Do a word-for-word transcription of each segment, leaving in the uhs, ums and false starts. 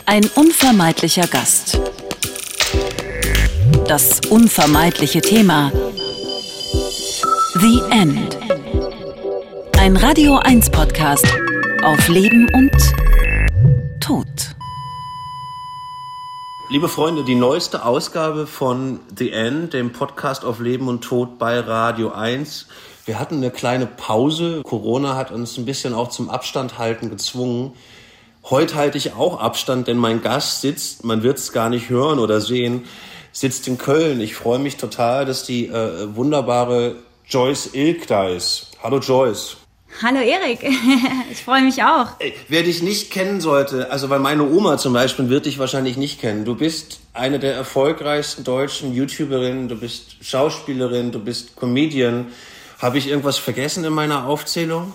Ein unvermeidlicher Gast. Das unvermeidliche Thema. The End. Ein Radio eins Podcast auf Leben und Tod. Liebe Freunde, die neueste Ausgabe von The End, dem Podcast auf Leben und Tod bei Radio eins. Wir hatten eine kleine Pause. Corona hat uns ein bisschen auch zum Abstand halten gezwungen. Heute halte ich auch Abstand, denn mein Gast sitzt, man wird es gar nicht hören oder sehen, sitzt in Köln. Ich freue mich total, dass die äh, wunderbare Joyce Ilk da ist. Hallo Joyce. Hallo Erik, ich freue mich auch. Ey, wer dich nicht kennen sollte, also weil meine Oma zum Beispiel wird dich wahrscheinlich nicht kennen. Du bist eine der erfolgreichsten deutschen YouTuberinnen, du bist Schauspielerin, du bist Comedian. Habe ich irgendwas vergessen in meiner Aufzählung?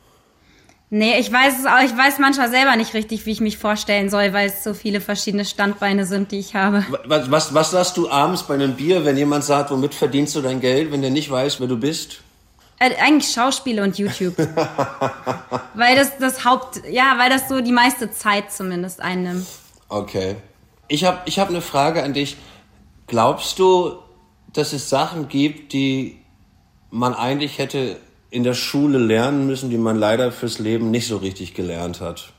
Nee, ich weiß es auch. Ich weiß manchmal selber nicht richtig, wie ich mich vorstellen soll, weil es so viele verschiedene Standbeine sind, die ich habe. Was, was, was sagst du abends bei einem Bier, wenn jemand sagt, womit verdienst du dein Geld, wenn der nicht weiß, wer du bist? Äh, eigentlich Schauspiel und YouTube. Weil das das Haupt, ja, weil das so die meiste Zeit zumindest einnimmt. Okay. Ich habe ich hab eine Frage an dich. Glaubst du, dass es Sachen gibt, die man eigentlich hätte in der Schule lernen müssen, die man leider fürs Leben nicht so richtig gelernt hat?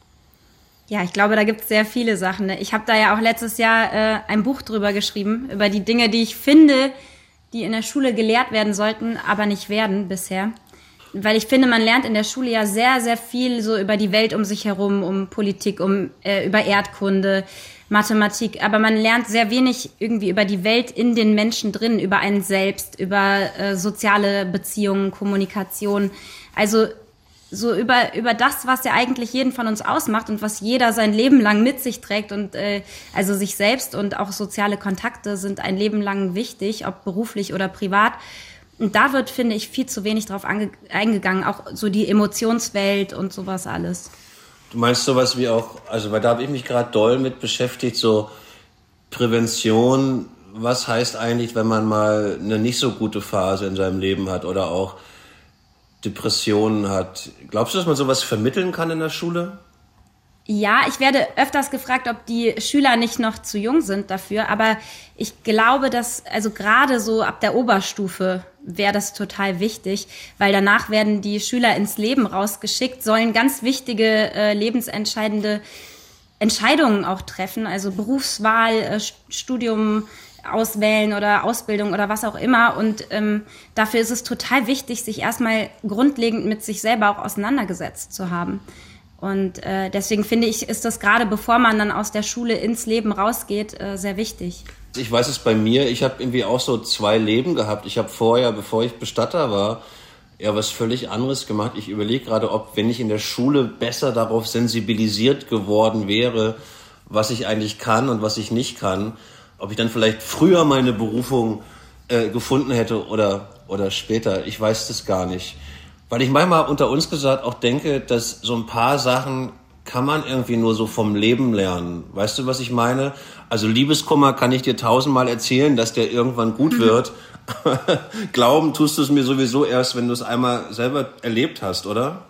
Ja, ich glaube, da gibt es sehr viele Sachen. Ne? Ich habe da ja auch letztes Jahr äh, ein Buch drüber geschrieben, über die Dinge, die ich finde, die in der Schule gelehrt werden sollten, aber nicht werden bisher. Weil ich finde, man lernt in der Schule ja sehr, sehr viel so über die Welt um sich herum, um Politik, um äh, über Erdkunde, Mathematik. Aber man lernt sehr wenig irgendwie über die Welt in den Menschen drin, über einen selbst, über äh, soziale Beziehungen, Kommunikation. Also so über über das, was ja eigentlich jeden von uns ausmacht und was jeder sein Leben lang mit sich trägt. Und äh, also sich selbst und auch soziale Kontakte sind ein Leben lang wichtig, ob beruflich oder privat. Und da wird, finde ich, viel zu wenig drauf ange- eingegangen, auch so die Emotionswelt und sowas alles. Du meinst sowas wie auch, also weil da habe ich mich gerade doll mit beschäftigt, so Prävention, was heißt eigentlich, wenn man mal eine nicht so gute Phase in seinem Leben hat oder auch Depressionen hat. Glaubst du, dass man sowas vermitteln kann in der Schule? Ja, ich werde öfters gefragt, ob die Schüler nicht noch zu jung sind dafür, aber ich glaube, dass, also gerade so ab der Oberstufe wäre das total wichtig, weil danach werden die Schüler ins Leben rausgeschickt, sollen ganz wichtige, äh, lebensentscheidende Entscheidungen auch treffen, also Berufswahl, äh, Studium auswählen oder Ausbildung oder was auch immer. Und ähm, dafür ist es total wichtig, sich erstmal grundlegend mit sich selber auch auseinandergesetzt zu haben. Und äh, deswegen finde ich, ist das gerade, bevor man dann aus der Schule ins Leben rausgeht, äh, sehr wichtig. Ich weiß es bei mir, ich habe irgendwie auch so zwei Leben gehabt. Ich habe vorher, bevor ich Bestatter war, ja was völlig anderes gemacht. Ich überlege gerade, ob, wenn ich in der Schule besser darauf sensibilisiert geworden wäre, was ich eigentlich kann und was ich nicht kann, ob ich dann vielleicht früher meine Berufung äh, gefunden hätte oder, oder später. Ich weiß das gar nicht. Weil ich manchmal unter uns gesagt auch denke, dass so ein paar Sachen kann man irgendwie nur so vom Leben lernen. Weißt du, was ich meine? Also Liebeskummer kann ich dir tausendmal erzählen, dass der irgendwann gut wird. Glauben tust du es mir sowieso erst, wenn du es einmal selber erlebt hast, oder?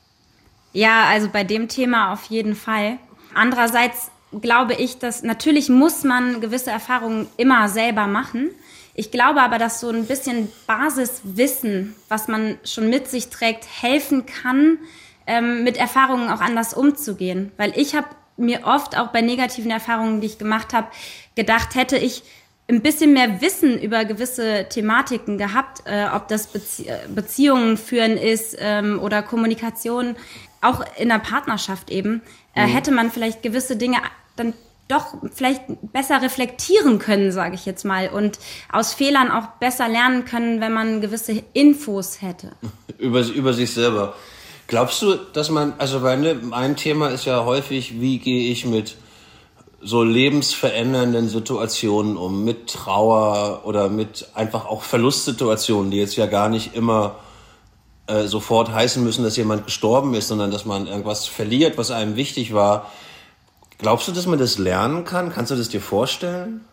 Ja, also bei dem Thema auf jeden Fall. Andererseits glaube ich, dass natürlich muss man gewisse Erfahrungen immer selber machen. Ich glaube aber, dass so ein bisschen Basiswissen, was man schon mit sich trägt, helfen kann, ähm, mit Erfahrungen auch anders umzugehen. Weil ich habe mir oft auch bei negativen Erfahrungen, die ich gemacht habe, gedacht, hätte ich ein bisschen mehr Wissen über gewisse Thematiken gehabt, äh, ob das Bezie- Beziehungen führen ist ähm, oder Kommunikation, auch in der Partnerschaft eben, äh, mhm. hätte man vielleicht gewisse Dinge dann doch vielleicht besser reflektieren können, sage ich jetzt mal, und aus Fehlern auch besser lernen können, wenn man gewisse Infos hätte. über, über sich selber. Glaubst du, dass man, also weil ne, mein Thema ist ja häufig, wie gehe ich mit so lebensverändernden Situationen um, mit Trauer oder mit einfach auch Verlustsituationen, die jetzt ja gar nicht immer äh, sofort heißen müssen, dass jemand gestorben ist, sondern dass man irgendwas verliert, was einem wichtig war. Glaubst du, dass man das lernen kann? Kannst du das dir vorstellen?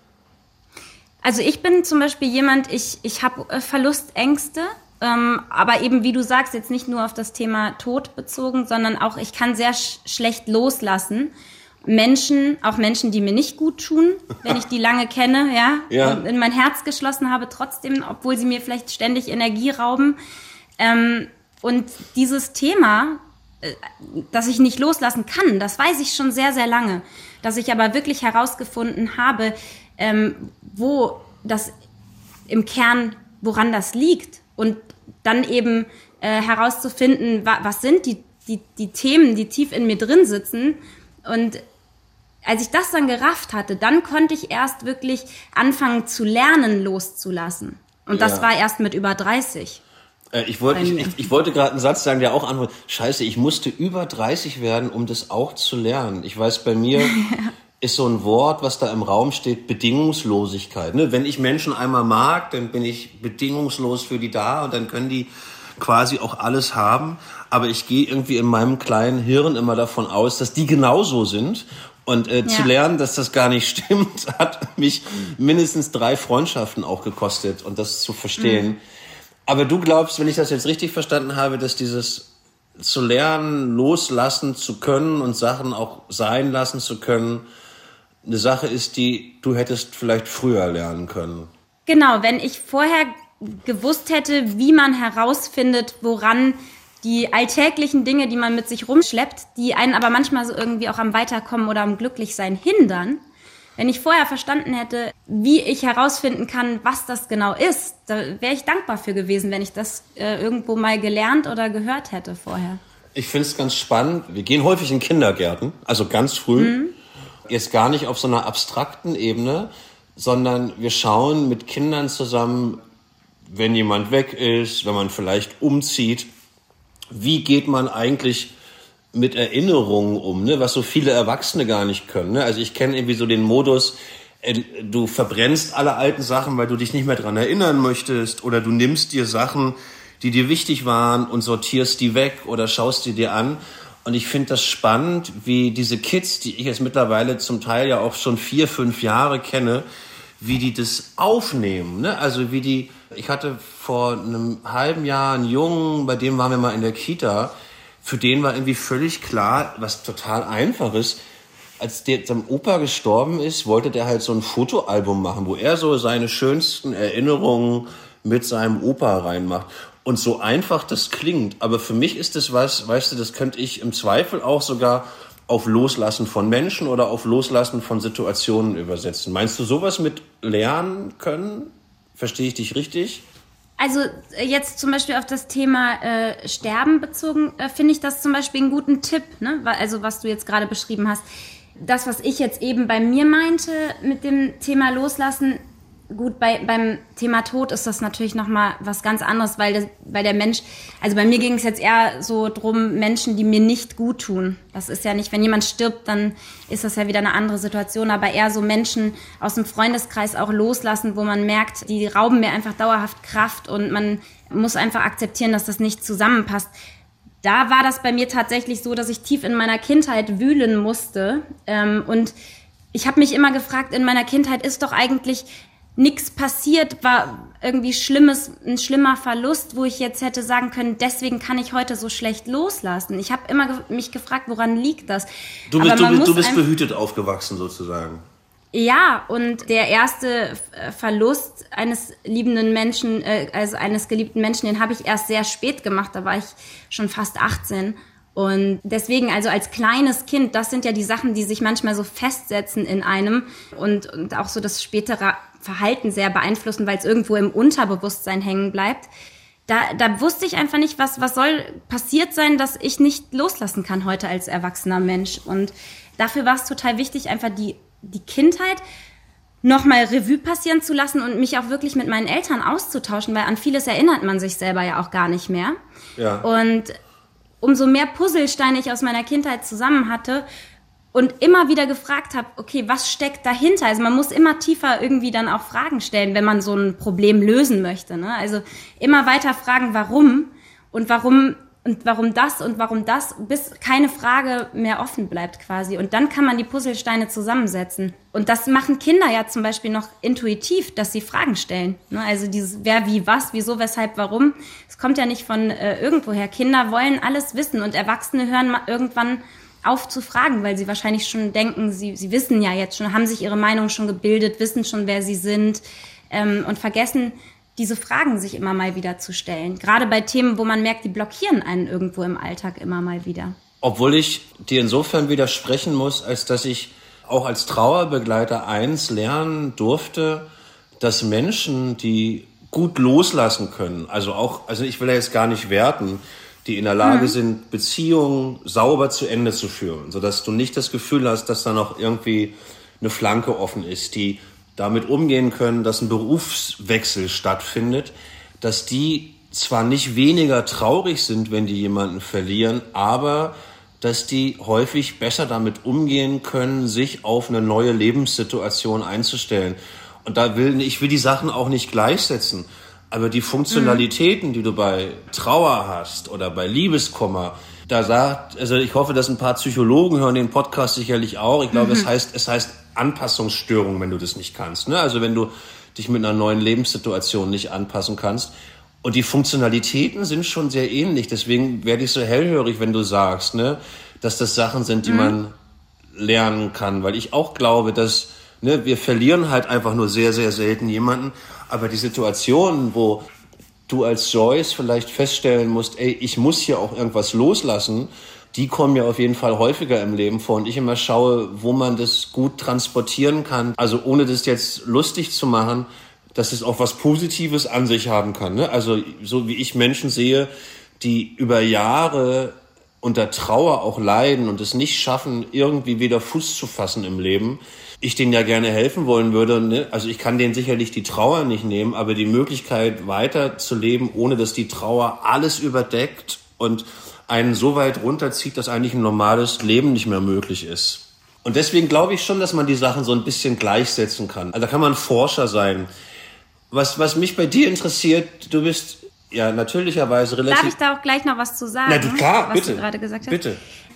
Also ich bin zum Beispiel jemand, ich, ich habe äh, Verlustängste, ähm, aber eben, wie du sagst, jetzt nicht nur auf das Thema Tod bezogen, sondern auch, ich kann sehr sch- schlecht loslassen. Menschen, auch Menschen, die mir nicht gut tun, wenn ich die lange kenne, ja, ja. und in mein Herz geschlossen habe, trotzdem, obwohl sie mir vielleicht ständig Energie rauben. Ähm, und dieses Thema, äh, das ich nicht loslassen kann, das weiß ich schon sehr, sehr lange. Dass ich aber wirklich herausgefunden habe, ähm, wo das im Kern, woran das liegt. Und dann eben äh, herauszufinden, wa- was sind die, die, die Themen, die tief in mir drin sitzen. Und als ich das dann gerafft hatte, dann konnte ich erst wirklich anfangen zu lernen, loszulassen. Und das Ja. war erst mit über dreißig. Äh, ich, wollte, Bei ich, mir. ich, ich wollte gerade einen Satz sagen, der auch anhört. Scheiße, ich musste über dreißig werden, um das auch zu lernen. Ich weiß, bei mir ist so ein Wort, was da im Raum steht, Bedingungslosigkeit. Ne? Wenn ich Menschen einmal mag, dann bin ich bedingungslos für die da und dann können die quasi auch alles haben. Aber ich gehe irgendwie in meinem kleinen Hirn immer davon aus, dass die genauso sind. Und äh, Ja. zu lernen, dass das gar nicht stimmt, hat mich mindestens drei Freundschaften auch gekostet. Und das zu verstehen. Mhm. Aber du glaubst, wenn ich das jetzt richtig verstanden habe, dass dieses zu lernen, loslassen zu können und Sachen auch sein lassen zu können, eine Sache ist, die du hättest vielleicht früher lernen können. Genau, wenn ich vorher gewusst hätte, wie man herausfindet, woran die alltäglichen Dinge, die man mit sich rumschleppt, die einen aber manchmal so irgendwie auch am Weiterkommen oder am Glücklichsein hindern. Wenn ich vorher verstanden hätte, wie ich herausfinden kann, was das genau ist, da wäre ich dankbar für gewesen, wenn ich das äh, irgendwo mal gelernt oder gehört hätte vorher. Ich finde es ganz spannend. Wir gehen häufig in Kindergärten, also ganz früh. Mhm. Jetzt gar nicht auf so einer abstrakten Ebene, sondern wir schauen mit Kindern zusammen, wenn jemand weg ist, wenn man vielleicht umzieht, wie geht man eigentlich mit Erinnerungen um, ne? Was so viele Erwachsene gar nicht können. Ne? Also ich kenne irgendwie so den Modus, äh, du verbrennst alle alten Sachen, weil du dich nicht mehr dran erinnern möchtest, oder du nimmst dir Sachen, die dir wichtig waren, und sortierst die weg oder schaust die dir an. Und ich finde das spannend, wie diese Kids, die ich jetzt mittlerweile zum Teil ja auch schon vier, fünf Jahre kenne, wie die das aufnehmen. Ne? Also wie die, ich hatte vor einem halben Jahr einen Jungen, bei dem waren wir mal in der Kita, für den war irgendwie völlig klar, was total einfach ist. Als der sein Opa gestorben ist, wollte der halt so ein Fotoalbum machen, wo er so seine schönsten Erinnerungen mit seinem Opa reinmacht. Und so einfach das klingt, aber für mich ist das was, weißt du, das könnte ich im Zweifel auch sogar auf Loslassen von Menschen oder auf Loslassen von Situationen übersetzen. Meinst du sowas mit lernen können? Verstehe ich dich richtig? Also jetzt zum Beispiel auf das Thema äh, Sterben bezogen, äh, finde ich das zum Beispiel einen guten Tipp, ne? Also was du jetzt gerade beschrieben hast. Das, was ich jetzt eben bei mir meinte mit dem Thema Loslassen, gut, bei, beim Thema Tod ist das natürlich nochmal was ganz anderes, weil, das, weil der Mensch, also bei mir ging es jetzt eher so drum, Menschen, die mir nicht gut tun. Das ist ja nicht, wenn jemand stirbt, dann ist das ja wieder eine andere Situation, aber eher so Menschen aus dem Freundeskreis auch loslassen, wo man merkt, die rauben mir einfach dauerhaft Kraft und man muss einfach akzeptieren, dass das nicht zusammenpasst. Da war das bei mir tatsächlich so, dass ich tief in meiner Kindheit wühlen musste, ähm, und ich habe mich immer gefragt, in meiner Kindheit ist doch eigentlich nichts passiert, war irgendwie schlimmes, ein schlimmer Verlust, wo ich jetzt hätte sagen können, deswegen kann ich heute so schlecht loslassen. Ich habe immer ge- mich gefragt, woran liegt das? Du bist, Aber du man bist, muss du bist einfach- behütet aufgewachsen sozusagen. Ja, und der erste äh, Verlust eines liebenden Menschen, äh, also eines geliebten Menschen, den habe ich erst sehr spät gemacht, da war ich schon fast achtzehn. Und deswegen, also als kleines Kind, das sind ja die Sachen, die sich manchmal so festsetzen in einem und, und auch so das spätere Verhalten sehr beeinflussen, weil es irgendwo im Unterbewusstsein hängen bleibt. Da, da wusste ich einfach nicht, was, was soll passiert sein, dass ich nicht loslassen kann heute als erwachsener Mensch. Und dafür war es total wichtig, einfach die, die Kindheit nochmal Revue passieren zu lassen und mich auch wirklich mit meinen Eltern auszutauschen, weil an vieles erinnert man sich selber ja auch gar nicht mehr. Ja. Und umso mehr Puzzlesteine ich aus meiner Kindheit zusammen hatte und immer wieder gefragt habe, okay, was steckt dahinter? Also man muss immer tiefer irgendwie dann auch Fragen stellen, wenn man so ein Problem lösen möchte, ne? Also immer weiter fragen, warum und warum und warum das und warum das, bis keine Frage mehr offen bleibt quasi. Und dann kann man die Puzzlesteine zusammensetzen. Und das machen Kinder ja zum Beispiel noch intuitiv, dass sie Fragen stellen. Ne? Also dieses wer, wie, was, wieso, weshalb, warum. Es kommt ja nicht von äh, irgendwoher. Kinder wollen alles wissen und Erwachsene hören ma- irgendwann aufzufragen, weil sie wahrscheinlich schon denken, sie, sie wissen ja jetzt schon, haben sich ihre Meinung schon gebildet, wissen schon, wer sie sind ähm, und vergessen, diese Fragen sich immer mal wieder zu stellen. Gerade bei Themen, wo man merkt, die blockieren einen irgendwo im Alltag immer mal wieder. Obwohl ich dir insofern widersprechen muss, als dass ich auch als Trauerbegleiter eins lernen durfte, dass Menschen, die gut loslassen können, also auch, also ich will ja jetzt gar nicht werten, die in der Lage mhm. sind, Beziehungen sauber zu Ende zu führen, sodass du nicht das Gefühl hast, dass da noch irgendwie eine Flanke offen ist, die damit umgehen können, dass ein Berufswechsel stattfindet, dass die zwar nicht weniger traurig sind, wenn die jemanden verlieren, aber dass die häufig besser damit umgehen können, sich auf eine neue Lebenssituation einzustellen. Und da will ich will die Sachen auch nicht gleichsetzen, aber die Funktionalitäten, mhm. die du bei Trauer hast oder bei Liebeskummer, da sagt, also ich hoffe, dass ein paar Psychologen hören den Podcast sicherlich auch. Ich glaube, mhm. es heißt, es heißt Anpassungsstörung, wenn du das nicht kannst. Ne? Also wenn du dich mit einer neuen Lebenssituation nicht anpassen kannst. Und die Funktionalitäten sind schon sehr ähnlich. Deswegen werde ich so hellhörig, wenn du sagst, ne, dass das Sachen sind, die mhm. man lernen kann. Weil ich auch glaube, dass ne, wir verlieren halt einfach nur sehr, sehr selten jemanden. Aber die Situationen, wo du als Joyce vielleicht feststellen musst, ey, ich muss hier auch irgendwas loslassen, die kommen ja auf jeden Fall häufiger im Leben vor. Und ich immer schaue, wo man das gut transportieren kann. Also ohne das jetzt lustig zu machen, dass es auch was Positives an sich haben kann. Ne? Also so wie ich Menschen sehe, die über Jahre unter Trauer auch leiden und es nicht schaffen, irgendwie wieder Fuß zu fassen im Leben. Ich denen ja gerne helfen wollen würde. Ne? Also ich kann denen sicherlich die Trauer nicht nehmen, aber die Möglichkeit weiterzuleben, ohne dass die Trauer alles überdeckt und einen so weit runterzieht, dass eigentlich ein normales Leben nicht mehr möglich ist. Und deswegen glaube ich schon, dass man die Sachen so ein bisschen gleichsetzen kann. Also da kann man Forscher sein. Was, was mich bei dir interessiert, du bist ja natürlicherweise relativ... Darf ich da auch gleich noch was zu sagen? Na du, klar, was bitte. du gerade gesagt hast? Bitte.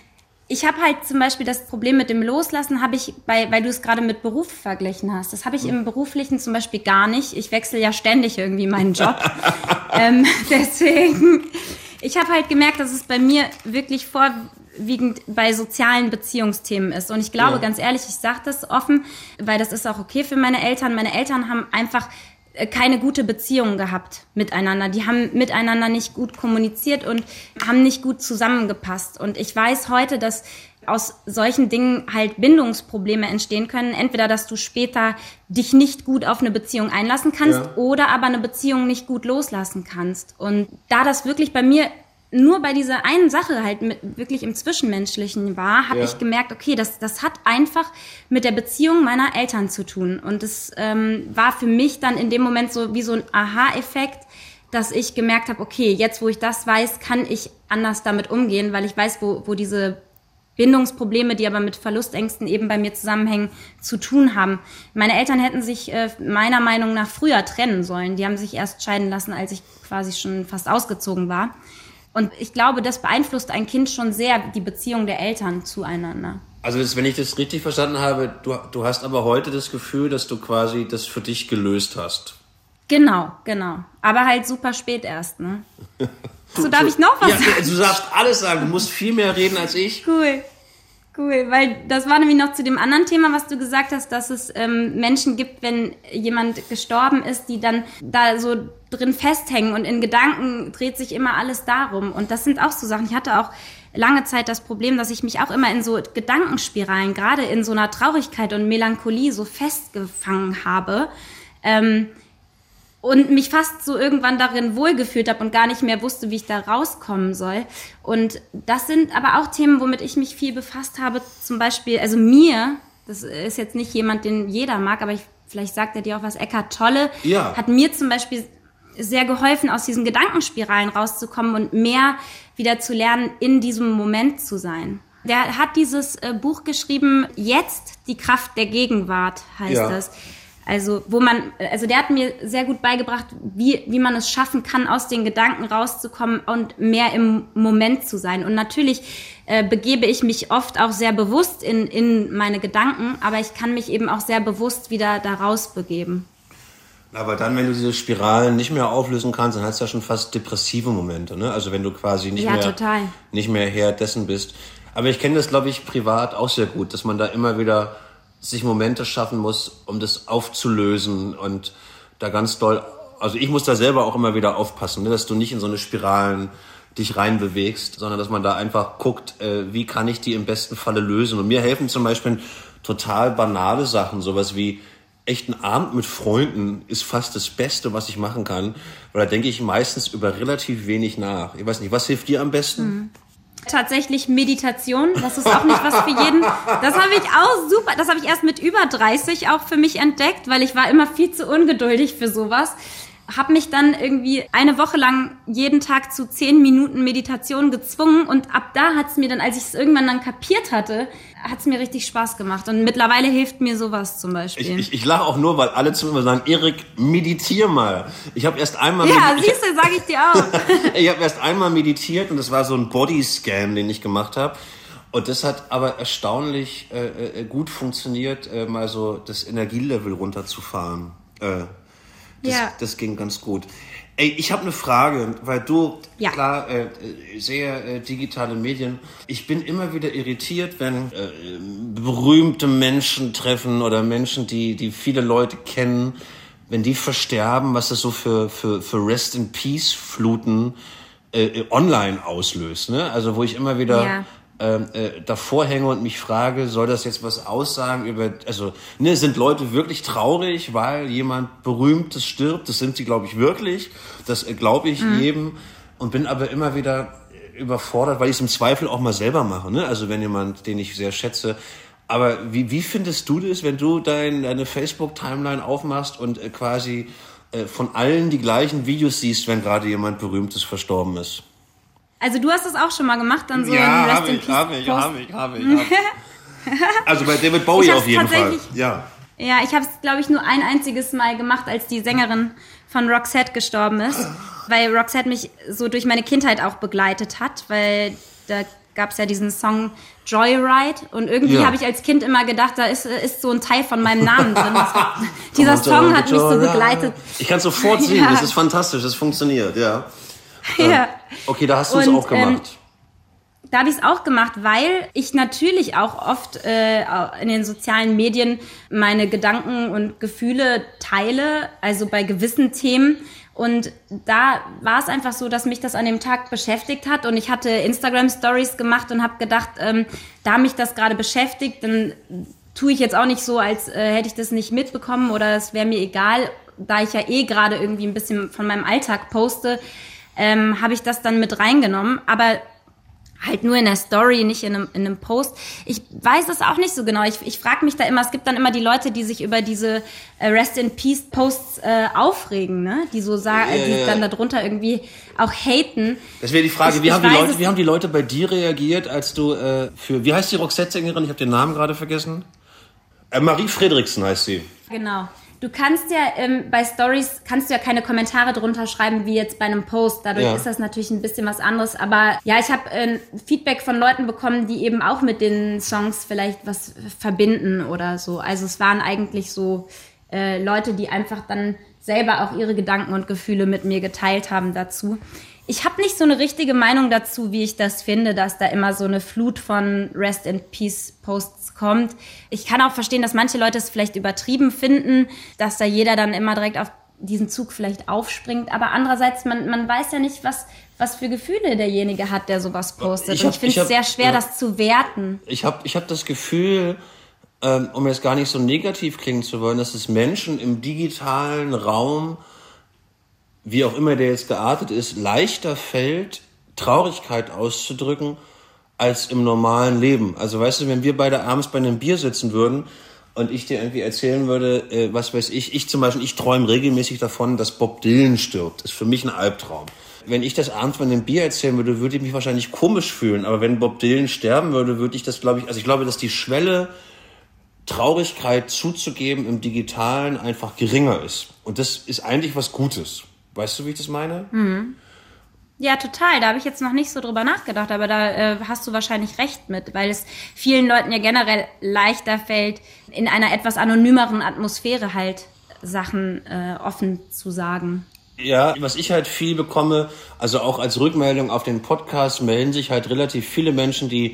Ich habe halt zum Beispiel das Problem mit dem Loslassen, habe ich, bei, weil du es gerade mit Beruf verglichen hast. Das habe ich im Beruflichen zum Beispiel gar nicht. Ich wechsle ja ständig irgendwie meinen Job. ähm, deswegen, ich habe halt gemerkt, dass es bei mir wirklich vorwiegend bei sozialen Beziehungsthemen ist. Und ich glaube, ja. ganz ehrlich, ich sage das offen, weil das ist auch okay für meine Eltern. Meine Eltern haben einfach keine gute Beziehung gehabt miteinander. Die haben miteinander nicht gut kommuniziert und haben nicht gut zusammengepasst. Und ich weiß heute, dass aus solchen Dingen halt Bindungsprobleme entstehen können. Entweder, dass du später dich nicht gut auf eine Beziehung einlassen kannst ja. oder aber eine Beziehung nicht gut loslassen kannst. Und da das wirklich bei mir nur bei dieser einen Sache halt mit, wirklich im Zwischenmenschlichen war, habe ja. ich gemerkt, okay, das, das hat einfach mit der Beziehung meiner Eltern zu tun. Und es ähm, war für mich dann in dem Moment so wie so ein Aha-Effekt, dass ich gemerkt habe, okay, jetzt wo ich das weiß, kann ich anders damit umgehen, weil ich weiß, wo, wo diese Bindungsprobleme, die aber mit Verlustängsten eben bei mir zusammenhängen, zu tun haben. Meine Eltern hätten sich äh, meiner Meinung nach früher trennen sollen. Die haben sich erst scheiden lassen, als ich quasi schon fast ausgezogen war. Und ich glaube, das beeinflusst ein Kind schon sehr, die Beziehung der Eltern zueinander. Also das, wenn ich das richtig verstanden habe, du, du hast aber heute das Gefühl, dass du quasi das für dich gelöst hast. Genau, genau. Aber halt super spät erst, ne? So, darf ich noch was ja, sagen? Du darfst alles sagen, du musst viel mehr reden als ich. Cool. Cool, weil das war nämlich noch zu dem anderen Thema, was du gesagt hast, dass es ähm, Menschen gibt, wenn jemand gestorben ist, die dann da so drin festhängen und in Gedanken dreht sich immer alles darum. Und das sind auch so Sachen. Ich hatte auch lange Zeit das Problem, dass ich mich auch immer in so Gedankenspiralen, gerade in so einer Traurigkeit und Melancholie so festgefangen habe. Ähm, Und mich fast so irgendwann darin wohlgefühlt habe und gar nicht mehr wusste, wie ich da rauskommen soll. Und das sind aber auch Themen, womit ich mich viel befasst habe. Zum Beispiel, also mir, das ist jetzt nicht jemand, den jeder mag, aber ich, vielleicht sagt er dir auch was, Eckhart Tolle, ja. hat mir zum Beispiel sehr geholfen, aus diesen Gedankenspiralen rauszukommen und mehr wieder zu lernen, in diesem Moment zu sein. Der hat dieses äh, Buch geschrieben, Jetzt, die Kraft der Gegenwart heißt ja. das. Also, wo man, also der hat mir sehr gut beigebracht, wie, wie man es schaffen kann, aus den Gedanken rauszukommen und mehr im Moment zu sein. Und natürlich äh, begebe ich mich oft auch sehr bewusst in, in meine Gedanken, aber ich kann mich eben auch sehr bewusst wieder da raus begeben. Aber dann, wenn du diese Spiralen nicht mehr auflösen kannst, dann hast du ja schon fast depressive Momente, ne? Also wenn du quasi nicht ja, mehr, total. nicht mehr Herr dessen bist. Aber ich kenne das, glaube ich, privat auch sehr gut, dass man da immer wieder sich Momente schaffen muss, um das aufzulösen und da ganz doll, also ich muss da selber auch immer wieder aufpassen, ne, dass du nicht in so eine Spiralen dich reinbewegst, sondern dass man da einfach guckt, äh, wie kann ich die im besten Falle lösen. Und mir helfen zum Beispiel total banale Sachen, sowas wie echt ein Abend mit Freunden ist fast das Beste, was ich machen kann, weil da denke ich meistens über relativ wenig nach. Ich weiß nicht, was hilft dir am besten? Mhm. Tatsächlich Meditation, das ist auch nicht was für jeden. Das habe ich auch super, das habe ich erst mit über dreißig auch für mich entdeckt, weil ich war immer viel zu ungeduldig für sowas. Habe mich dann irgendwie eine Woche lang jeden Tag zu zehn Minuten Meditation gezwungen und ab da hat es mir dann, als ich es irgendwann dann kapiert hatte, hat es mir richtig Spaß gemacht und mittlerweile hilft mir sowas zum Beispiel. Ich, ich, ich lache auch nur, weil alle zu mir sagen, Erik, meditier mal. Ich habe erst einmal... Ja, siehst du, sage ich dir auch. Ich habe erst einmal meditiert und das war so ein Bodyscan, den ich gemacht habe. Und das hat aber erstaunlich äh, gut funktioniert, äh, mal so das Energielevel runterzufahren. Äh, Das, ja. das ging ganz gut. Ey, ich habe eine Frage, weil du, ja. klar, äh, sehr äh, digitale Medien. Ich bin immer wieder irritiert, wenn äh, berühmte Menschen treffen oder Menschen, die die viele Leute kennen, wenn die versterben, was das so für für für Rest in Peace Fluten äh, online auslöst. Ne? Also wo ich immer wieder... Ja. Äh, davor hänge und mich frage, soll das jetzt was aussagen über, also, ne, sind Leute wirklich traurig, weil jemand Berühmtes stirbt? Das sind sie, glaube ich, wirklich. Das äh, glaube ich mhm. jedem. Und bin aber immer wieder überfordert, weil ich es im Zweifel auch mal selber mache, ne? Also wenn jemand, den ich sehr schätze. Aber wie, wie findest du das, wenn du dein, deine Facebook-Timeline aufmachst und äh, quasi äh, von allen die gleichen Videos siehst, wenn gerade jemand Berühmtes verstorben ist? Also du hast das auch schon mal gemacht, dann so ja, ein Rest in ich, Peace hab ich, Post. hab ich, hab ich, hab ich. Also bei David Bowie auf jeden Fall. Ja, ja ich habe es, glaube ich, nur ein einziges Mal gemacht, als die Sängerin von Roxette gestorben ist. Weil Roxette mich so durch meine Kindheit auch begleitet hat, weil da gab es ja diesen Song Joyride und irgendwie ja. habe ich als Kind immer gedacht, da ist, ist so ein Teil von meinem Namen drin. Hat, dieser Song hat mich so begleitet. Ich kann sofort singen, ja. Das ist fantastisch, das funktioniert, ja. Ja. Okay, da hast du es auch gemacht. Ähm, da habe ich es auch gemacht, weil ich natürlich auch oft äh, in den sozialen Medien meine Gedanken und Gefühle teile, also bei gewissen Themen. Und da war es einfach so, dass mich das an dem Tag beschäftigt hat und ich hatte Instagram-Stories gemacht und habe gedacht, ähm, da mich das gerade beschäftigt, dann tue ich jetzt auch nicht so, als äh, hätte ich das nicht mitbekommen oder es wäre mir egal, da ich ja eh gerade irgendwie ein bisschen von meinem Alltag poste, ähm, habe ich das dann mit reingenommen, aber halt nur in der Story, nicht in einem, in einem Post. Ich weiß es auch nicht so genau. Ich, ich frage mich da immer, es gibt dann immer die Leute, die sich über diese äh, Rest in Peace Posts äh, aufregen, ne? Die so sagen, ja, die ja. dann darunter irgendwie auch haten. Das wäre die Frage, ich, wie, ich haben die Leute, wie haben die Leute bei dir reagiert, als du äh, für, wie heißt die Roxette-Sängerin? Ich habe den Namen gerade vergessen. Äh, Marie Fredriksen heißt sie. Genau. Du kannst ja ähm, bei Stories kannst du ja keine Kommentare drunter schreiben wie jetzt bei einem Post. Dadurch ja. ist das natürlich ein bisschen was anderes. Aber ja, ich habe äh, Feedback von Leuten bekommen, die eben auch mit den Songs vielleicht was verbinden oder so. Also es waren eigentlich so äh, Leute, die einfach dann selber auch ihre Gedanken und Gefühle mit mir geteilt haben dazu. Ich habe nicht so eine richtige Meinung dazu, wie ich das finde, dass da immer so eine Flut von Rest in Peace Posts kommt. Ich kann auch verstehen, dass manche Leute es vielleicht übertrieben finden, dass da jeder dann immer direkt auf diesen Zug vielleicht aufspringt. Aber andererseits, man, man weiß ja nicht, was, was für Gefühle derjenige hat, der sowas postet. Ich, hab, Und ich finde es sehr schwer, ja, das zu werten. Ich habe ich hab das Gefühl, ähm, um jetzt gar nicht so negativ klingen zu wollen, dass es Menschen im digitalen Raum, wie auch immer der jetzt geartet ist, leichter fällt, Traurigkeit auszudrücken, als im normalen Leben. Also weißt du, wenn wir beide abends bei einem Bier sitzen würden und ich dir irgendwie erzählen würde, äh, was weiß ich, ich zum Beispiel, ich träume regelmäßig davon, dass Bob Dylan stirbt. Das ist für mich ein Albtraum. Wenn ich das abends bei einem Bier erzählen würde, würde ich mich wahrscheinlich komisch fühlen. Aber wenn Bob Dylan sterben würde, würde ich das, glaube ich, also ich glaube, dass die Schwelle, Traurigkeit zuzugeben im Digitalen einfach geringer ist. Und das ist eigentlich was Gutes. Weißt du, wie ich das meine? Mhm. Ja, total. Da habe ich jetzt noch nicht so drüber nachgedacht, aber da äh, hast du wahrscheinlich recht mit, weil es vielen Leuten ja generell leichter fällt, in einer etwas anonymeren Atmosphäre halt Sachen äh, offen zu sagen. Ja, was ich halt viel bekomme, also auch als Rückmeldung auf den Podcast melden sich halt relativ viele Menschen, die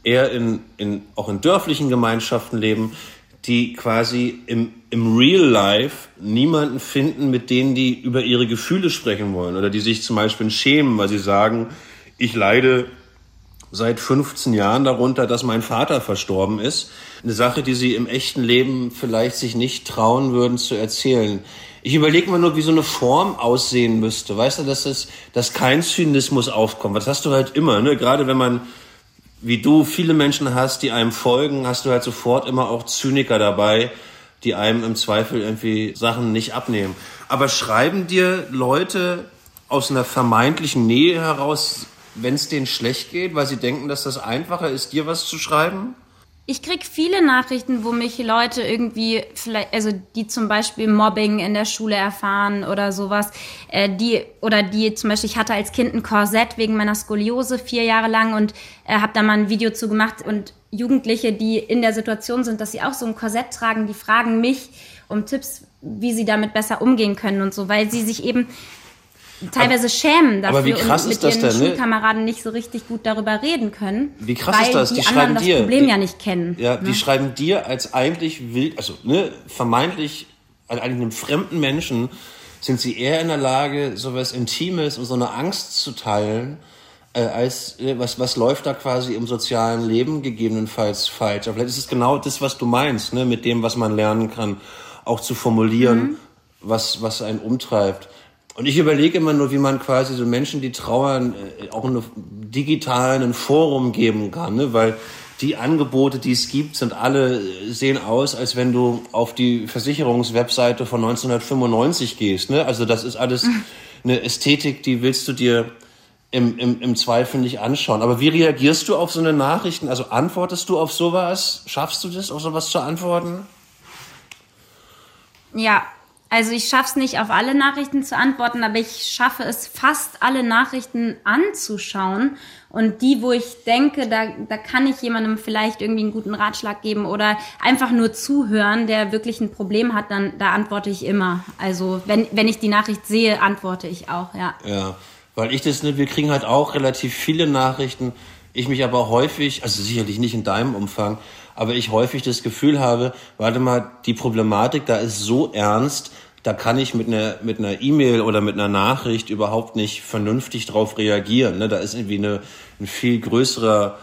eher in, in, auch in dörflichen Gemeinschaften leben, die quasi im, im Real Life niemanden finden, mit denen die über ihre Gefühle sprechen wollen oder die sich zum Beispiel schämen, weil sie sagen, ich leide seit fünfzehn Jahren darunter, dass mein Vater verstorben ist. Eine Sache, die sie im echten Leben vielleicht sich nicht trauen würden zu erzählen. Ich überlege mal nur, wie so eine Form aussehen müsste. Weißt du, dass, es, dass kein Zynismus aufkommt. Das hast du halt immer, ne? Gerade wenn man, wie du, viele Menschen hast, die einem folgen, hast du halt sofort immer auch Zyniker dabei, die einem im Zweifel irgendwie Sachen nicht abnehmen. Aber schreiben dir Leute aus einer vermeintlichen Nähe heraus, wenn es denen schlecht geht, weil sie denken, dass das einfacher ist, dir was zu schreiben? Ich krieg viele Nachrichten, wo mich Leute irgendwie, vielleicht, also die zum Beispiel Mobbing in der Schule erfahren oder sowas, äh, die oder die zum Beispiel, ich hatte als Kind ein Korsett wegen meiner Skoliose vier Jahre lang und äh, habe da mal ein Video zu gemacht und Jugendliche, die in der Situation sind, dass sie auch so ein Korsett tragen, die fragen mich um Tipps, wie sie damit besser umgehen können und so, weil sie sich eben teilweise schämen dafür aber wie krass und mit ist das ihren denn, ne? Schulkameraden nicht so richtig gut darüber reden können. Wie krass weil ist das? Die, die schreiben anderen das dir, Problem die, ja nicht kennen. Ja, ne? Die schreiben dir als eigentlich wild, also ne, vermeintlich an einem fremden Menschen sind sie eher in der Lage, sowas Intimes und so eine Angst zu teilen, äh, als äh, was was läuft da quasi im sozialen Leben gegebenenfalls falsch. Aber vielleicht ist es genau das, was du meinst, ne, mit dem, was man lernen kann, auch zu formulieren, mhm. was was einen umtreibt. Und ich überlege immer nur, wie man quasi so Menschen, die trauern, auch in einem digitalen ein Forum geben kann, ne? Weil die Angebote, die es gibt, sind alle, sehen aus, als wenn du auf die Versicherungswebseite von neunzehnhundertfünfundneunzig gehst, ne? Also das ist alles eine Ästhetik, die willst du dir im, im, im Zweifel nicht anschauen. Aber wie reagierst du auf so eine Nachrichten? Also antwortest du auf sowas? Schaffst du das, auf sowas zu antworten? Ja. Also ich schaffe es nicht, auf alle Nachrichten zu antworten, aber ich schaffe es, fast alle Nachrichten anzuschauen. Und die, wo ich denke, da, da kann ich jemandem vielleicht irgendwie einen guten Ratschlag geben oder einfach nur zuhören, der wirklich ein Problem hat, dann da antworte ich immer. Also wenn, wenn ich die Nachricht sehe, antworte ich auch, ja. Ja, weil ich das, ne, wir kriegen halt auch relativ viele Nachrichten. Ich mich aber häufig, also sicherlich nicht in deinem Umfang, aber ich häufig das Gefühl habe, warte mal, die Problematik da ist so ernst, da kann ich mit einer mit einer E-Mail oder mit einer Nachricht überhaupt nicht vernünftig drauf reagieren. Ne? Da ist irgendwie eine, ein viel größerer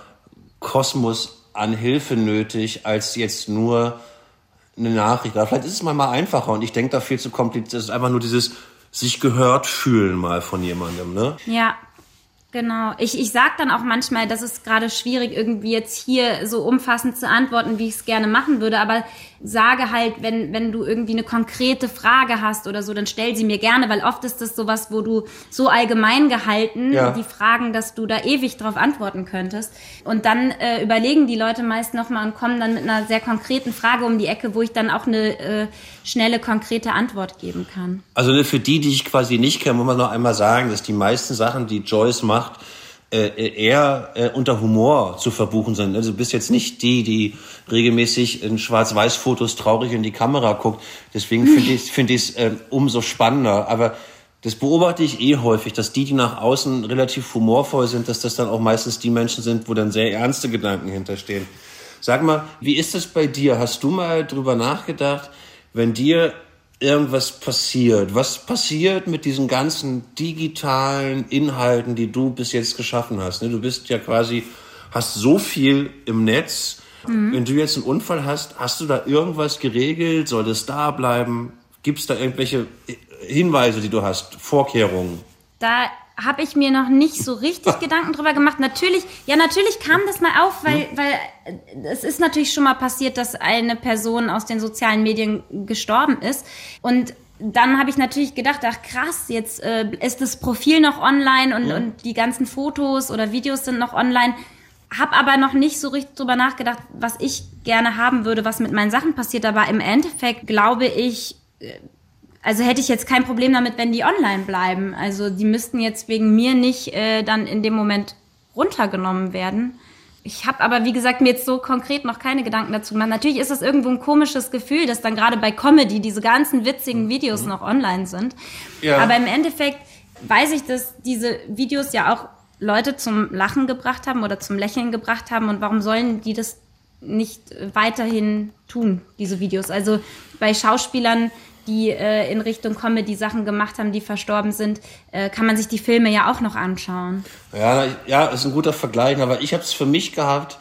Kosmos an Hilfe nötig, als jetzt nur eine Nachricht. Aber vielleicht ist es manchmal einfacher und ich denke da viel zu kompliziert. Es ist einfach nur dieses sich gehört fühlen mal von jemandem. Ne? Ja. Genau. Ich, ich sag dann auch manchmal, das ist gerade schwierig, irgendwie jetzt hier so umfassend zu antworten, wie ich es gerne machen würde, aber sage halt, wenn, wenn du irgendwie eine konkrete Frage hast oder so, dann stell sie mir gerne, weil oft ist das sowas, wo du so allgemein gehalten, ja. die Fragen, dass du da ewig drauf antworten könntest. Und dann äh, überlegen die Leute meist nochmal und kommen dann mit einer sehr konkreten Frage um die Ecke, wo ich dann auch eine äh, schnelle, konkrete Antwort geben kann. Also ne, für die, die ich quasi nicht kenne, muss man noch einmal sagen, dass die meisten Sachen, die Joyce macht, äh, eher äh, unter Humor zu verbuchen sind. Also du bist jetzt nicht die, die regelmäßig in Schwarz-Weiß-Fotos traurig in die Kamera guckt. Deswegen finde ich finde ich es äh, umso spannender. Aber das beobachte ich eh häufig, dass die, die nach außen relativ humorvoll sind, dass das dann auch meistens die Menschen sind, wo dann sehr ernste Gedanken hinterstehen. Sag mal, wie ist das bei dir? Hast du mal drüber nachgedacht, wenn dir irgendwas passiert? Was passiert mit diesen ganzen digitalen Inhalten, die du bis jetzt geschaffen hast? Du bist ja quasi, hast so viel im Netz. Mhm. Wenn du jetzt einen Unfall hast, hast du da irgendwas geregelt? Soll das da bleiben? Gibt es da irgendwelche Hinweise, die du hast? Vorkehrungen? Da habe ich mir noch nicht so richtig Gedanken drüber gemacht. Natürlich, ja, natürlich kam das mal auf, weil, mhm. weil es ist natürlich schon mal passiert, dass eine Person aus den sozialen Medien gestorben ist. Und dann habe ich natürlich gedacht, ach krass, jetzt äh, ist das Profil noch online und, mhm. und die ganzen Fotos oder Videos sind noch online. Hab aber noch nicht so richtig drüber nachgedacht, was ich gerne haben würde, was mit meinen Sachen passiert. Aber im Endeffekt glaube ich, also hätte ich jetzt kein Problem damit, wenn die online bleiben. Also die müssten jetzt wegen mir nicht äh, dann in dem Moment runtergenommen werden. Ich habe aber, wie gesagt, mir jetzt so konkret noch keine Gedanken dazu gemacht. Natürlich ist das irgendwo ein komisches Gefühl, dass dann gerade bei Comedy diese ganzen witzigen Videos noch online sind. Ja. Aber im Endeffekt weiß ich, dass diese Videos ja auch Leute zum Lachen gebracht haben oder zum Lächeln gebracht haben und warum sollen die das nicht weiterhin tun, diese Videos? Also bei Schauspielern, die äh, in Richtung Comedy Sachen gemacht haben, die verstorben sind, äh, kann man sich die Filme ja auch noch anschauen. Ja, ja, ist ein guter Vergleich, aber ich habe es für mich gehabt,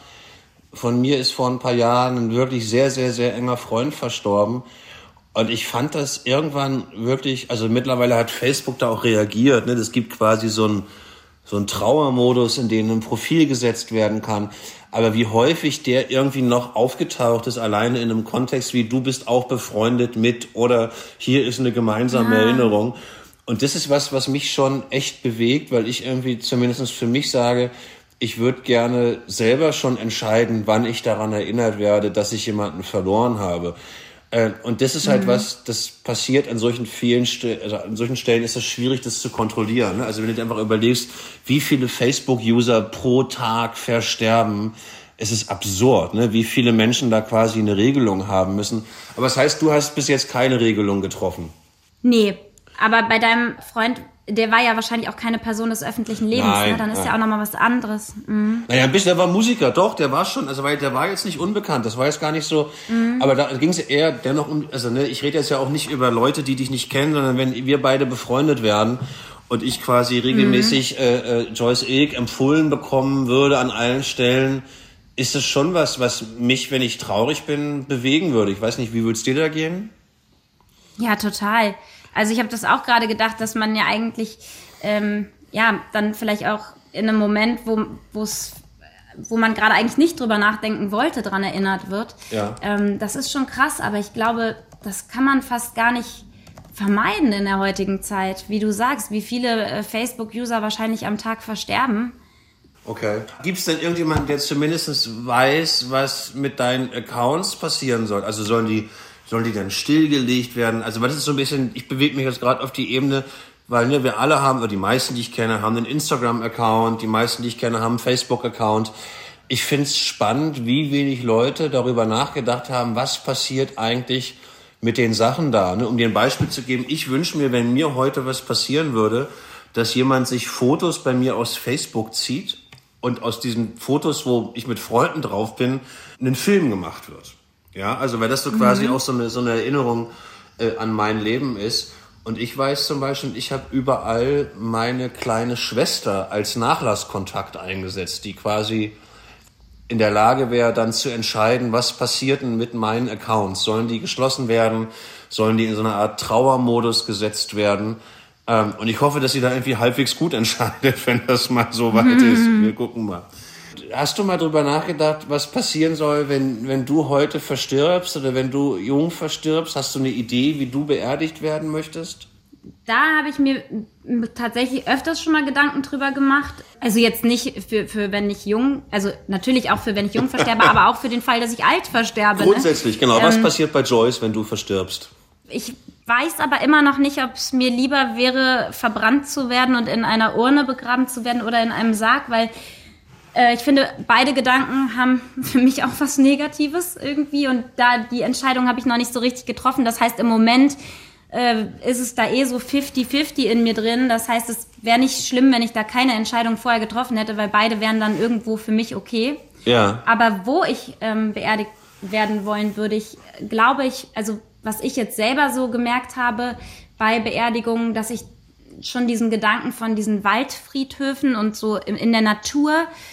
von mir ist vor ein paar Jahren ein wirklich sehr, sehr, sehr enger Freund verstorben und ich fand das irgendwann wirklich, also mittlerweile hat Facebook da auch reagiert, ne? Das gibt quasi so ein so ein Trauermodus, in den ein Profil gesetzt werden kann. Aber wie häufig der irgendwie noch aufgetaucht ist, alleine in einem Kontext wie du bist auch befreundet mit oder hier ist eine gemeinsame ja. Erinnerung. Und das ist was, was mich schon echt bewegt, weil ich irgendwie zumindest für mich sage, ich würde gerne selber schon entscheiden, wann ich daran erinnert werde, dass ich jemanden verloren habe. Und das ist halt mhm. was, das passiert an solchen vielen Stellen, also an solchen Stellen ist es schwierig, das zu kontrollieren. Ne? Also wenn du dir einfach überlegst, wie viele Facebook-User pro Tag versterben, es ist absurd, ne? Wie viele Menschen da quasi eine Regelung haben müssen. Aber das heißt, du hast bis jetzt keine Regelung getroffen. Nee, aber bei deinem Freund, der war ja wahrscheinlich auch keine Person des öffentlichen Lebens, nein, ne? Dann ist nein. ja auch nochmal was anderes. Mhm. Naja, ein bisschen, der war Musiker, doch, der war schon, also weil der war jetzt nicht unbekannt, das war jetzt gar nicht so, mhm. aber da ging es eher dennoch um, also ne, ich rede jetzt ja auch nicht über Leute, die dich nicht kennen, sondern wenn wir beide befreundet werden und ich quasi regelmäßig mhm. äh, äh, Joyce Ilk empfohlen bekommen würde an allen Stellen, ist das schon was, was mich, wenn ich traurig bin, bewegen würde. Ich weiß nicht, wie würde es dir da gehen? Ja, total. Also ich habe das auch gerade gedacht, dass man ja eigentlich, ähm, ja, dann vielleicht auch in einem Moment, wo wo's, wo man gerade eigentlich nicht drüber nachdenken wollte, dran erinnert wird. Ja. Ähm, das ist schon krass, aber ich glaube, das kann man fast gar nicht vermeiden in der heutigen Zeit. Wie du sagst, wie viele äh, Facebook-User wahrscheinlich am Tag versterben. Okay. Gibt es denn irgendjemanden, der zumindest weiß, was mit deinen Accounts passieren soll? Also sollen die Sollen die dann stillgelegt werden? Also das ist so ein bisschen, ich bewege mich jetzt gerade auf die Ebene, weil ne, wir alle haben, oder die meisten, die ich kenne, haben einen Instagram-Account, die meisten, die ich kenne, haben einen Facebook-Account. Ich finde es spannend, wie wenig Leute darüber nachgedacht haben, was passiert eigentlich mit den Sachen da. Ne? Um dir ein Beispiel zu geben, ich wünsche mir, wenn mir heute was passieren würde, dass jemand sich Fotos bei mir aus Facebook zieht und aus diesen Fotos, wo ich mit Freunden drauf bin, einen Film gemacht wird. Ja, also weil das so quasi mhm. auch so eine so eine Erinnerung äh, an mein Leben ist. Und ich weiß zum Beispiel, ich habe überall meine kleine Schwester als Nachlasskontakt eingesetzt, die quasi in der Lage wäre, dann zu entscheiden, was passiert denn mit meinen Accounts. Sollen die geschlossen werden? Sollen die in so eine Art Trauermodus gesetzt werden? Ähm, und ich hoffe, dass sie da irgendwie halbwegs gut entscheidet, wenn das mal so weit mhm. ist. Wir gucken mal. Hast du mal drüber nachgedacht, was passieren soll, wenn, wenn du heute verstirbst oder wenn du jung verstirbst? Hast du eine Idee, wie du beerdigt werden möchtest? Da habe ich mir tatsächlich öfters schon mal Gedanken drüber gemacht. Also jetzt nicht für, für wenn ich jung, also natürlich auch für wenn ich jung versterbe, aber auch für den Fall, dass ich alt versterbe. Grundsätzlich, ne? genau. Ähm, was passiert bei Joyce, wenn du verstirbst? Ich weiß aber immer noch nicht, ob es mir lieber wäre, verbrannt zu werden und in einer Urne begraben zu werden oder in einem Sarg, weil ich finde, beide Gedanken haben für mich auch was Negatives irgendwie und da die Entscheidung habe ich noch nicht so richtig getroffen. Das heißt, im Moment äh, ist es da eh so fifty fifty in mir drin. Das heißt, es wäre nicht schlimm, wenn ich da keine Entscheidung vorher getroffen hätte, weil beide wären dann irgendwo für mich okay. Ja. Aber wo ich ähm, beerdigt werden wollen würde, ich glaube ich, also was ich jetzt selber so gemerkt habe bei Beerdigungen, dass ich schon diesen Gedanken von diesen Waldfriedhöfen und so in, in der Natur,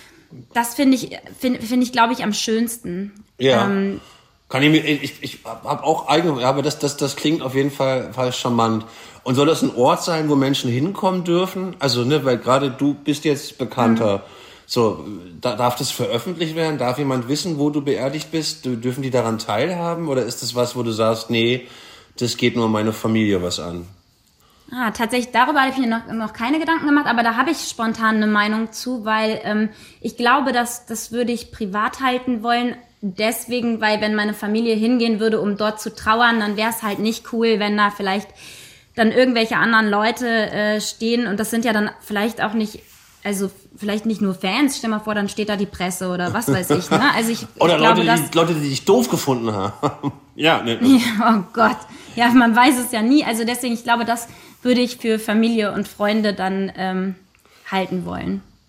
das finde ich, finde find ich, glaube ich, am schönsten. Ja. Ähm, Kann ich mir, ich, ich habe auch eigene, aber das, das, das klingt auf jeden Fall, Fall charmant. Und soll das ein Ort sein, wo Menschen hinkommen dürfen? Also, ne, weil gerade du bist jetzt bekannter. Mhm. So, da, darf das veröffentlicht werden? Darf jemand wissen, wo du beerdigt bist? Dürfen die daran teilhaben? Oder ist das was, wo du sagst, nee, das geht nur meine Familie was an? Ah, tatsächlich, darüber habe ich mir noch, noch keine Gedanken gemacht, aber da habe ich spontan eine Meinung zu, weil ähm, ich glaube, dass das würde ich privat halten wollen. Deswegen, weil wenn meine Familie hingehen würde, um dort zu trauern, dann wäre es halt nicht cool, wenn da vielleicht dann irgendwelche anderen Leute äh, stehen. Und das sind ja dann vielleicht auch nicht, also vielleicht nicht nur Fans. Stell mal vor, dann steht da die Presse oder was weiß ich. Ne? Also ich, oder ich Leute, glaube, die, Leute, die dich doof gefunden haben. ja, ne. ja, oh Gott. Ja, man weiß es ja nie. Also deswegen, ich glaube, das würde ich für Familie und Freunde dann ähm, halten wollen.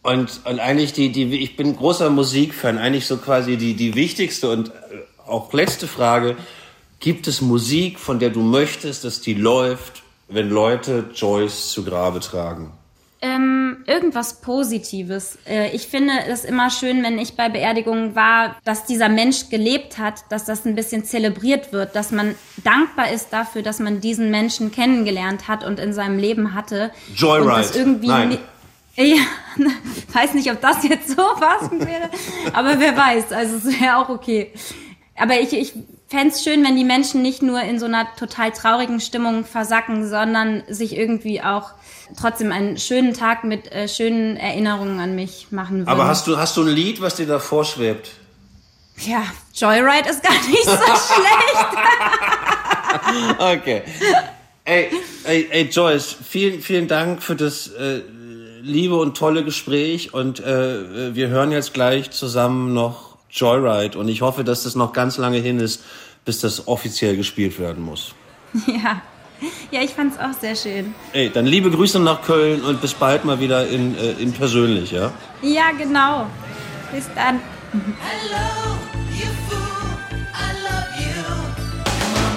Und, und eigentlich die, die, ich bin großer Musikfan, eigentlich so quasi die, die wichtigste und auch letzte Frage. Gibt es Musik, von der du möchtest, dass die läuft, wenn Leute Joyce zu Grabe tragen? Ähm, irgendwas Positives. Äh, ich finde es immer schön, wenn ich bei Beerdigungen war, dass dieser Mensch gelebt hat, dass das ein bisschen zelebriert wird, dass man dankbar ist dafür, dass man diesen Menschen kennengelernt hat und in seinem Leben hatte. Joyride. Und das irgendwie Nein. Ja, weiß nicht, ob das jetzt so passend wäre, aber wer weiß, also es wäre auch okay. Aber ich, ich fände es schön, wenn die Menschen nicht nur in so einer total traurigen Stimmung versacken, sondern sich irgendwie auch trotzdem einen schönen Tag mit äh, schönen Erinnerungen an mich machen würden. Aber hast du, hast du ein Lied, was dir da vorschwebt? Ja, Joyride ist gar nicht so schlecht. Okay. Ey, ey, ey, Joyce, vielen, vielen Dank für das äh, liebe und tolle Gespräch und äh, wir hören jetzt gleich zusammen noch Joyride und ich hoffe, dass das noch ganz lange hin ist, bis das offiziell gespielt werden muss. Ja, ja, ich fand's auch sehr schön. Ey, dann liebe Grüße nach Köln und bis bald mal wieder in, äh, in persönlich, ja? Ja, genau. Bis dann. Hello, you fool, I love you. Come on,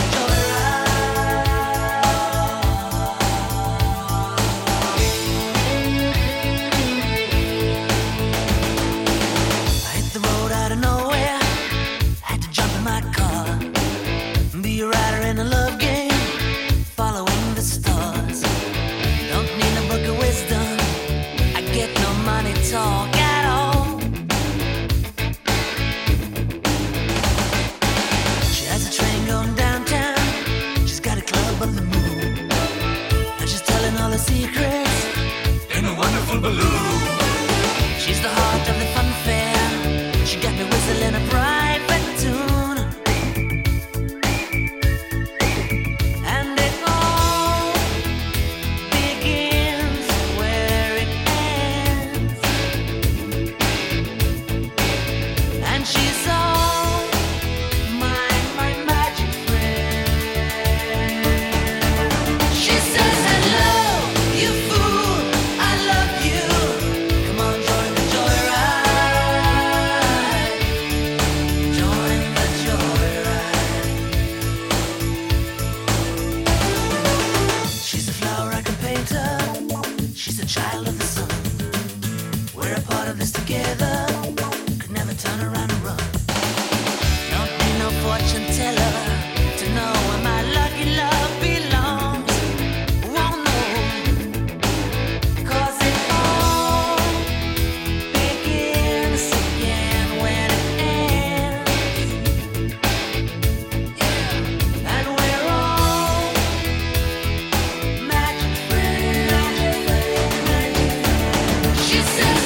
joyride. I hit the road out of nowhere, had to jump in my car, be a rider in a love game, following the stars. Don't need a book of wisdom, I get no money talk at all. Going downtown, she's got a club on the moon, and she's telling all her secrets in a wonderful balloon. She's the heart of the fun fair, she got me whistling a private tune, and it all begins where it ends, and she's all child of the sun. We're a part of this together. Could never turn around and run. Don't need no fortune teller to know where my lucky love belongs. Won't know, 'cause it all begins again when it ends. Yeah. And we're all magic friends. She says